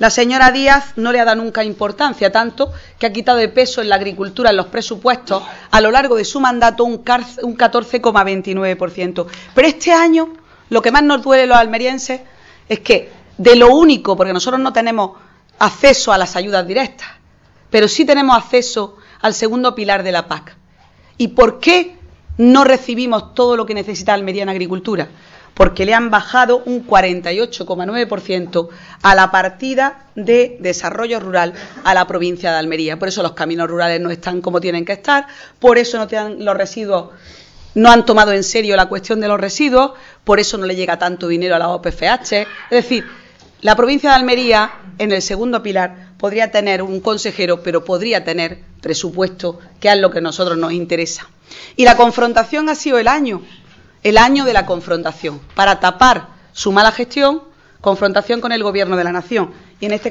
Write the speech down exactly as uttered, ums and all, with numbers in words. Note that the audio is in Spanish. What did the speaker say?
La señora Díaz no le ha dado nunca importancia, tanto que ha quitado de peso en la agricultura, en los presupuestos, a lo largo de su mandato un catorce coma veintinueve por ciento. Pero este año, lo que más nos duele a los almerienses es que de lo único, porque nosotros no tenemos acceso a las ayudas directas, pero sí tenemos acceso al segundo pilar de la P A C. ¿Y por qué no recibimos todo lo que necesita Almería en agricultura? Porque le han bajado un cuarenta y ocho coma nueve por ciento a la partida de desarrollo rural a la provincia de Almería. Por eso los caminos rurales no están como tienen que estar, por eso no tienen los residuos, no han tomado en serio la cuestión de los residuos, por eso no le llega tanto dinero a la O P F H. Es decir, la provincia de Almería, en el segundo pilar, podría tener un consejero, pero podría tener presupuesto, que es lo que a nosotros nos interesa. Y la confrontación ha sido el año. El año de la confrontación, para tapar su mala gestión, confrontación con el Gobierno de la Nación. Y en este